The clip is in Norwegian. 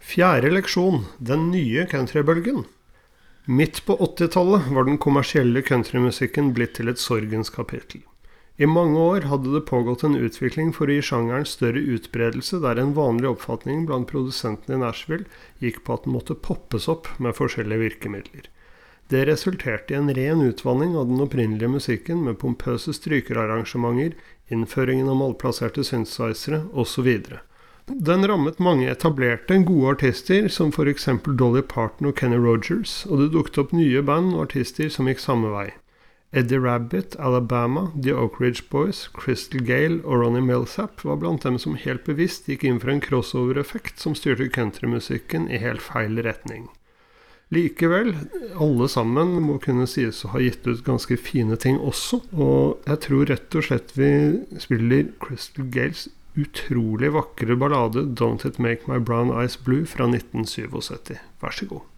Fjerde leksjon, den nye countrybølgen. Midt på 80-tallet var den kommersielle countrymusikken blitt til et sorgens kapittel. I mange år hadde det pågått en utvikling for å gi sjangeren større utbredelse der en vanlig oppfatning blant produsentene i Nashville gikk på at den måtte poppes opp med forskjellige virkemidler. Det resulterte i en ren utvanning av den opprinnelige musikken med pompøse strykerarrangementer, innføringen av malplasserte synthesizere osv. Den rammet mange etablerte, gode artister, som for eksempel Dolly Parton og Kenny Rogers, og det dukket opp nye band og artister som gikk samme vei. Eddie Rabbitt, Alabama, The Oak Ridge Boys, Crystal Gale og Ronnie Milsap var blant dem som helt bevisst gikk inn for en crossover-effekt som styrte countrymusikken i helt feil retning. Likevel, alle sammen må kunne sies å ha gitt ut ganske fine ting også, og jeg tror rett og slett vi spiller Crystal Gales utrolig vakre ballade Don't It Make My Brown Eyes Blue fra 1977. Vær så god.